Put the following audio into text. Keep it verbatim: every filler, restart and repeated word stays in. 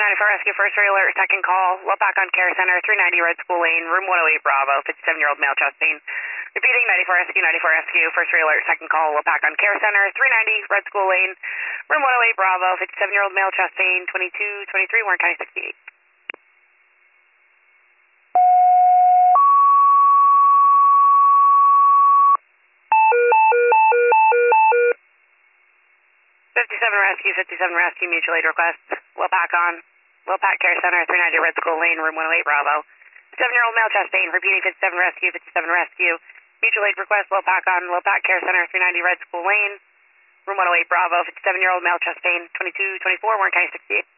ninety-four Rescue, first alert, second call. Lopac on Care Center, three ninety Red School Lane, room one oh eight Bravo, fifty-seven-year-old male chest pain. Repeating, ninety-four Rescue, ninety-four Rescue, first alert, second call. Lopac on Care Center, three ninety Red School Lane, room one oh eight Bravo, fifty-seven-year-old male chest pain, twenty-two twenty-three, Warren County sixty-eight. fifty-seven Rescue, fifty-seven Rescue, mutual aid request. Lopac on. Lopac Care Center, three ninety Red School Lane, room one oh eight Bravo. seven-year-old male chest pain, repeating fifty-seven Rescue, fifty-seven Rescue. Mutual aid request, Lopac on. Lopac Care Center, three ninety Red School Lane, room one oh eight Bravo. fifty-seven-year-old male chest pain, twenty-two twenty-four, Warren County sixty-eight.